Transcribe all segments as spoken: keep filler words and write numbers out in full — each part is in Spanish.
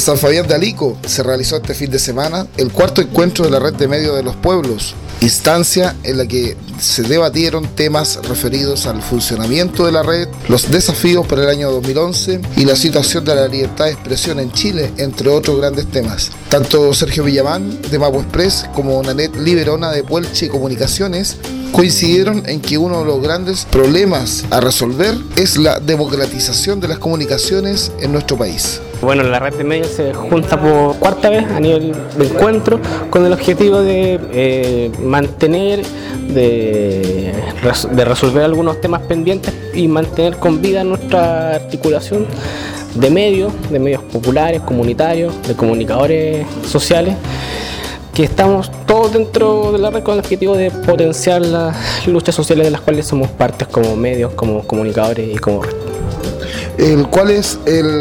San Fabián de Alico se realizó este fin de semana el cuarto encuentro de la Red de Medios de los Pueblos, instancia en la que se debatieron temas referidos al funcionamiento de la red, los desafíos para el año dos mil once y la situación de la libertad de expresión en Chile, entre otros grandes temas. Tanto Sergio Villamán de Mapu Express como Nanet Liberona de Puelche Comunicaciones coincidieron en que uno de los grandes problemas a resolver es la democratización de las comunicaciones en nuestro país. Bueno, la red de medios se junta por cuarta vez a nivel de encuentro con el objetivo de eh, mantener, de, de resolver algunos temas pendientes y mantener con vida nuestra articulación de medios, de medios populares, comunitarios, de comunicadores sociales, que estamos todos dentro de la red con el objetivo de potenciar las luchas sociales de las cuales somos partes como medios, como comunicadores y como red. El, ¿Cuáles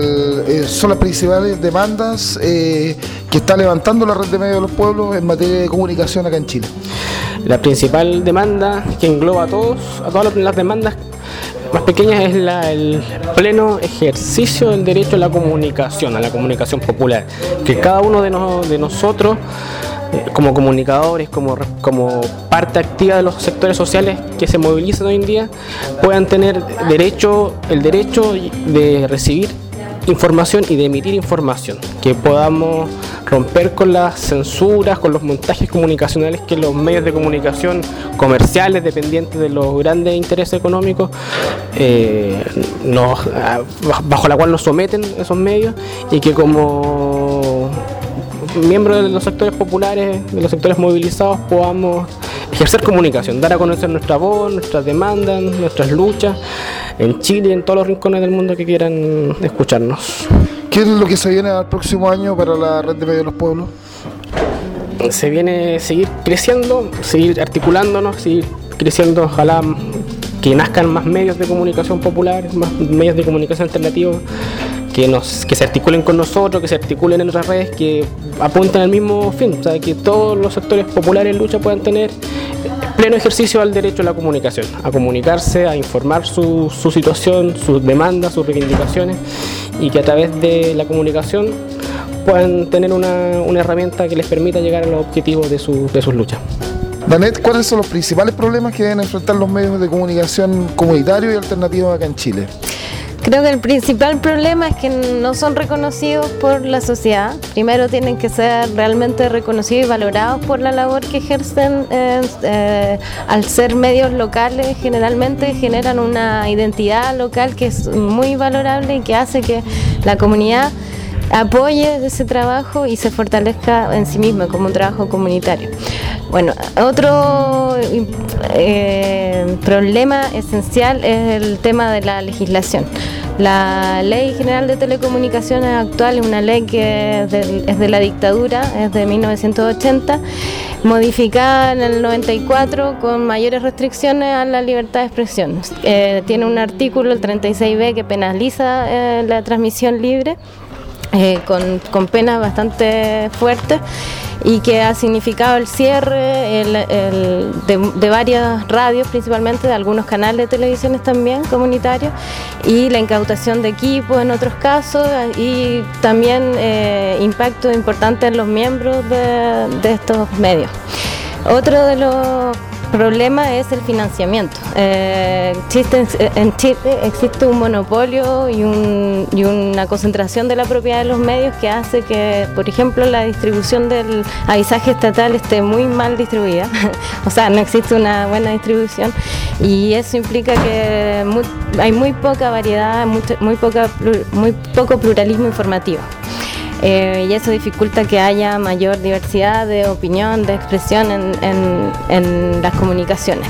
son las principales demandas eh, que está levantando la Red de Medios de los Pueblos en materia de comunicación acá en Chile? La principal demanda que engloba a todos, a todas las demandas más pequeñas, es la, el pleno ejercicio del derecho a la comunicación, a la comunicación popular, que cada uno de, no, de nosotros como comunicadores, como, como parte activa de los sectores sociales que se movilizan hoy en día, puedan tener derecho, el derecho de recibir información y de emitir información, que podamos romper con las censuras, con los montajes comunicacionales que los medios de comunicación comerciales, dependientes de los grandes intereses económicos, eh, nos, bajo la cual nos someten esos medios, y que como miembros de los sectores populares, de los sectores movilizados, podamos ejercer comunicación, dar a conocer nuestra voz, nuestras demandas, nuestras luchas en Chile y en todos los rincones del mundo que quieran escucharnos. ¿Qué es lo que se viene al próximo año para la Red de Medios de los Pueblos? Se viene seguir creciendo, seguir articulándonos, seguir creciendo, ojalá que nazcan más medios de comunicación populares, más medios de comunicación alternativos, que nos que se articulen con nosotros, que se articulen en otras redes, que apunten al mismo fin, o sea, que todos los sectores populares en lucha puedan tener pleno ejercicio al derecho a la comunicación, a comunicarse, a informar su, su situación, sus demandas, sus reivindicaciones, y que a través de la comunicación puedan tener una, una herramienta que les permita llegar a los objetivos de, su, de sus luchas. Nanet, ¿cuáles son los principales problemas que deben enfrentar los medios de comunicación comunitarios y alternativos acá en Chile? Creo que el principal problema es que no son reconocidos por la sociedad. Primero tienen que ser realmente reconocidos y valorados por la labor que ejercen. Eh, eh, al ser medios locales, generalmente generan una identidad local que es muy valorable y que hace que la comunidad apoye ese trabajo y se fortalezca en sí misma como un trabajo comunitario. Bueno, otro eh, problema esencial es el tema de la legislación. La Ley General de Telecomunicaciones actual es una ley que es de, es de la dictadura, es de mil novecientos ochenta, modificada en el noventa y cuatro con mayores restricciones a la libertad de expresión. Eh, tiene un artículo, el treinta y seis B, que penaliza eh, la transmisión libre, Eh, con, con penas bastante fuertes, y que ha significado el cierre el, el, de, de varias radios, principalmente de algunos canales de televisiones también comunitarios, y la incautación de equipos en otros casos, y también eh, impacto importante en los miembros de, de estos medios. Otro de los problema es el financiamiento. Eh, existe, en Chile existe un monopolio y, un, y una concentración de la propiedad de los medios que hace que, por ejemplo, la distribución del avisaje estatal esté muy mal distribuida. O sea, no existe una buena distribución, y eso implica que muy, hay muy poca variedad, muy, muy, poca, muy poco pluralismo informativo. Eh, y eso dificulta que haya mayor diversidad de opinión, de expresión en, en, en las comunicaciones.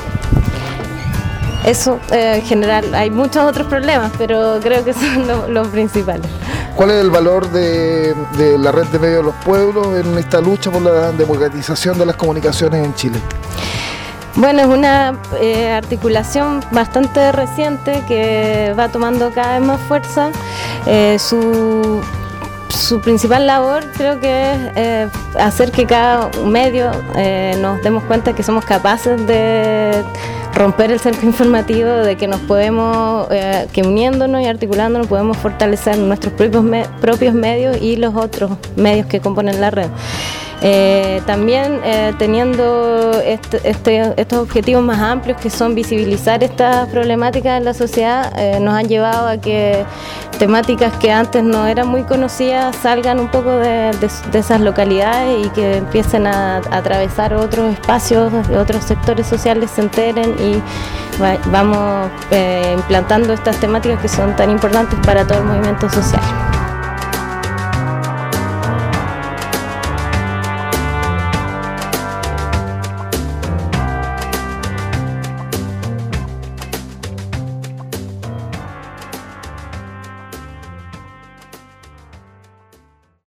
Eso eh, en general, hay muchos otros problemas, pero creo que son los lo principales. ¿Cuál es el valor de, de la Red de Medios de los Pueblos en esta lucha por la democratización de las comunicaciones en Chile? Bueno, es una eh, articulación bastante reciente que va tomando cada vez más fuerza. Eh, su su principal labor creo que es eh, hacer que cada medio eh, nos demos cuenta que somos capaces de romper el cerco informativo, de que nos podemos, eh, que uniéndonos y articulándonos podemos fortalecer nuestros propios, me- propios medios y los otros medios que componen la red. Eh, también eh, teniendo este, este, estos objetivos más amplios que son visibilizar estas problemáticas en la sociedad, eh, nos han llevado a que temáticas que antes no eran muy conocidas salgan un poco de, de, de esas localidades y que empiecen a, a atravesar otros espacios, otros sectores sociales se enteren y va, vamos eh, implantando estas temáticas que son tan importantes para todo el movimiento social.